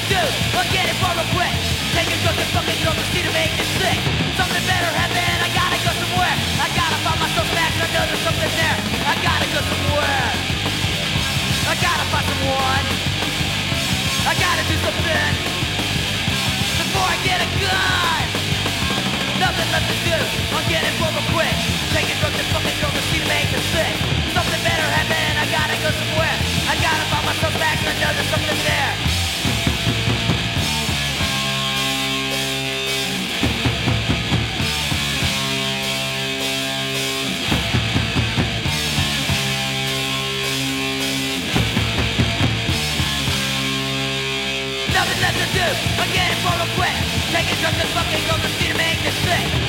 do, I'll get it for real quick. Taking drugs and fucking girls to see to make me sick. Something better happen, I gotta go somewhere. I gotta find myself back, I know there's something there. I gotta go somewhere. I gotta find someone. I gotta do something before I get a gun. Nothing left to do, I'll get it for real quick. Taking drugs and fucking girls to see to make me sick. Something better happen, I gotta go somewhere. I gotta find myself back, I know there's something there. Nothing left to do, I'm getting for real quick. Taking drugs and fucking girls to see to make me sick.